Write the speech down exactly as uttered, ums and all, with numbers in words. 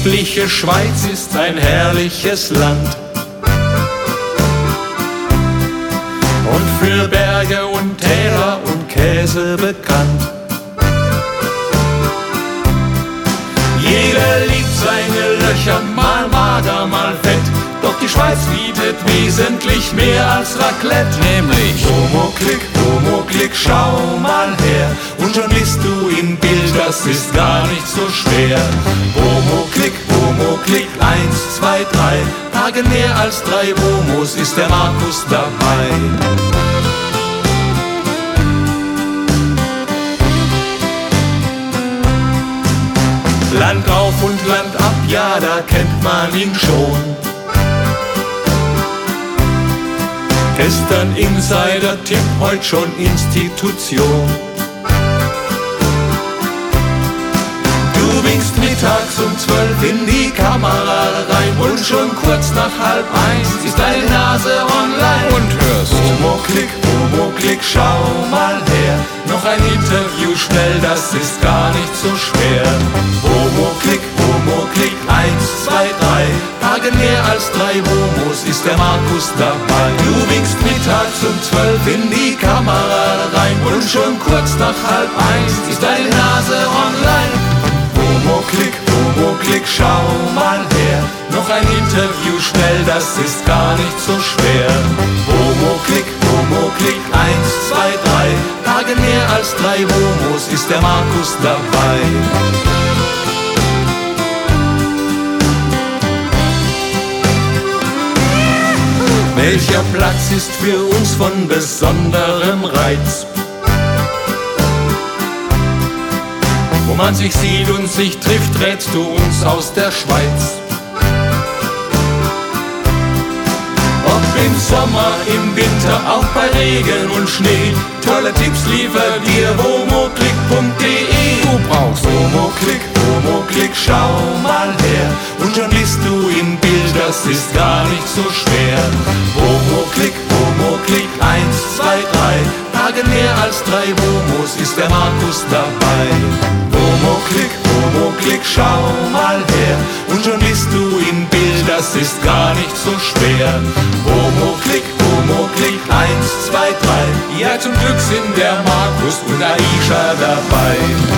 liebliche Schweiz ist ein herrliches Land und für Berge und Täler und Käse bekannt. Jeder liebt seine Löcher, mal mager, mal fett. Doch die Schweiz bietet wesentlich mehr als Raclette. Nämlich Homo-Klick, Homo-Klick, schau mal her. Und schon bist du im Bild, das ist gar nicht so schwer. Homo-Klick, Homo-Klick, eins, zwei, drei. Tage mehr als drei Homos ist der Markus dabei. Land auf und Land ab, ja, da kennt man ihn schon. Gestern Insider-Tipp, heute schon Institution. Du winkst mittags um zwölf in die Kamera rein und schon kurz nach halb eins ist deine Nase online. Und hörst Homo-Klick, Homo-Klick, schau mal her. Noch ein Interview schnell, das ist gar nicht so schwer. Homo-Klick, Homo-Klick, eins, zwei, drei. Tage mehr als drei Homos ist der Markus dabei. Du winkst mittags um zwölf in die Kamera rein und schon kurz nach halb eins ist deine Nase online. Homo-Klick, Homo-Klick, schau mal her. Noch ein Interview schnell, das ist gar nicht so schwer. Homo-Klick, Homo-Klick, eins, zwei, drei. Tage mehr als drei Homos ist der Markus dabei. Welcher Platz ist für uns von besonderem Reiz? Wo man sich sieht und sich trifft, rätst du uns aus der Schweiz. Ob im Sommer, im Winter, auch bei Regen und Schnee, tolle Tipps liefert dir homoklick punkt de. Du brauchst Homo-Klick, Homo-Klick, schau mal her. Und schon bist du im Bild, das ist gar nicht so schwer. Homo-Klick, Homo-Klick, eins, zwei, drei. Tage mehr als drei Homos ist der Markus dabei. Homo-Klick, Homo-Klick, schau mal her. Und schon bist du im Bild, das ist gar nicht so schwer. Homo-Klick, Homo-Klick, eins, zwei, drei. Ja, zum Glück sind der Markus und Aisha dabei.